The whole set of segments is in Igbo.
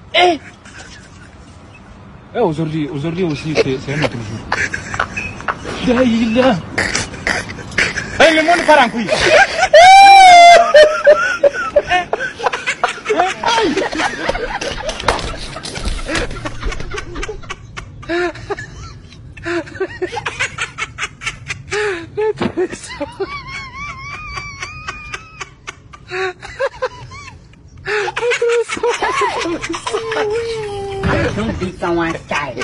Aujourd'hui aussi, c'est un autre jour. Là. Le monde part en couille. Don't be someone's child.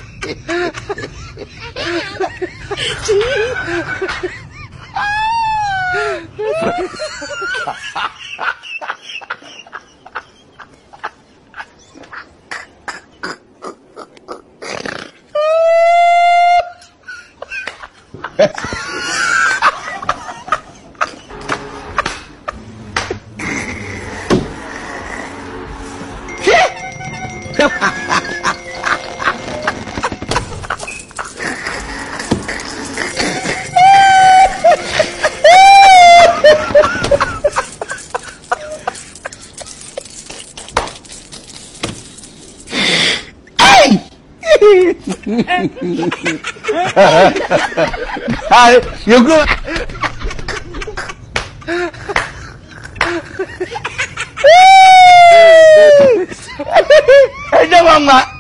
You go. Hey, jangan mak.